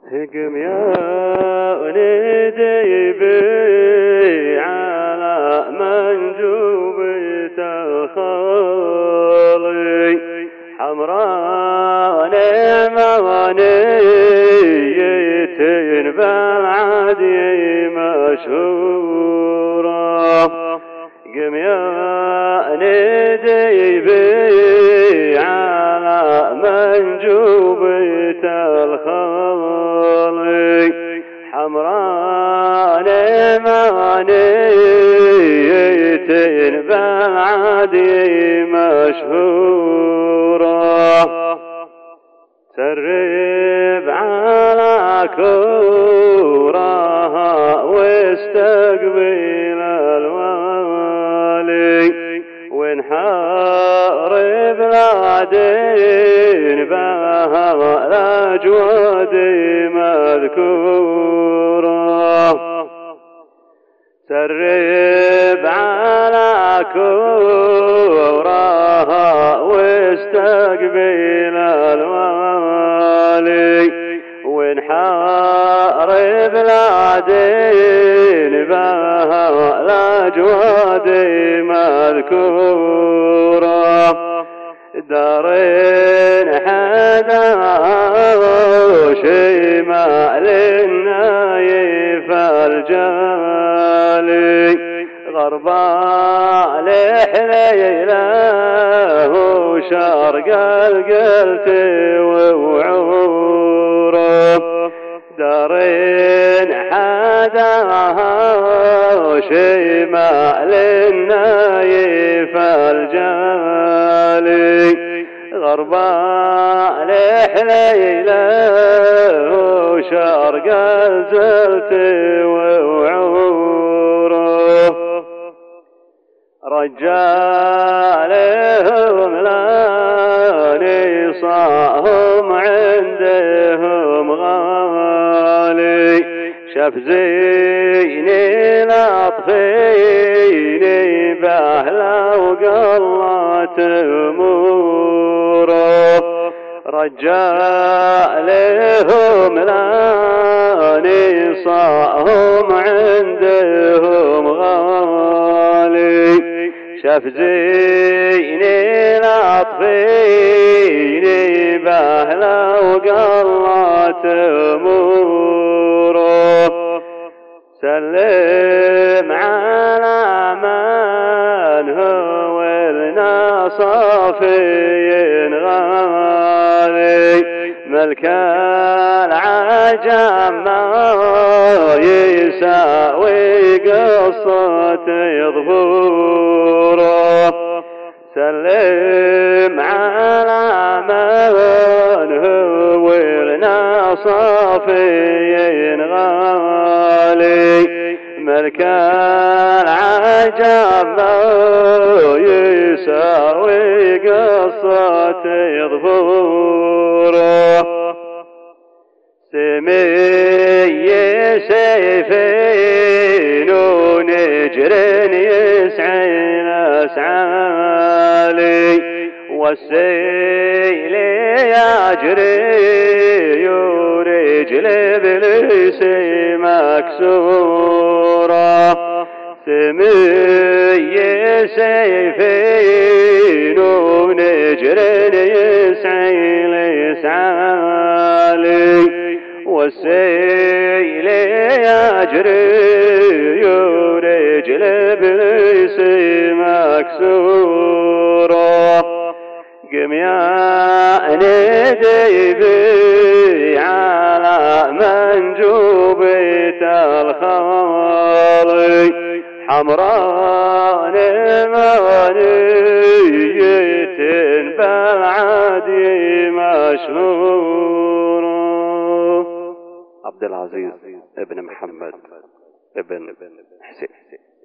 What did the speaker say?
هجم يا ولدي بي على منجوبة الخالي حمراء نعمانية بالعدي مشهورة قم يا ندي بي على منجوبة الخالي حمراء نعمانية بالعدي مشهورة ترب على كورها واستقبل الوالي وانحارب العدين بها الأجواد مذكورة ترب على كورها واستقبل الوالي وانحارب العدين بها الأجواد مذكورة دارين حدا شمال النايف الجالي غربا لحليله شرق القلت ووعوره دارين حدا شمال النايف الجالي غربا لحليله شرق الزلت ووعوره رجالهم لا نصاهم عندهم غالي شاف زيني لطفيني بأهلا وقلت اموره رجالهم لا نصاهم عندهم غالي شاف زيني لطفيني بأهلا وقلت اموره سلم على من هو لنا صافي غالي ملك العجم ما يساوي قصة ظهوره سلم على من هو لنا صافي غالي ملك العجم ما يساوي قصة ظهوره سمي سيفين ونجر يسعين اسعالي والسيل يجري ورجل ابليس مكسوره سمي سيفين ونجر يسعين اسعالي والسيل يجري ورجل ابليس مكسوره قم يا ندي بي على منجوبة الخالي حمراء نعمانية بالعدي مشهورة. عبد العزيز ابن محمد ابن حسين.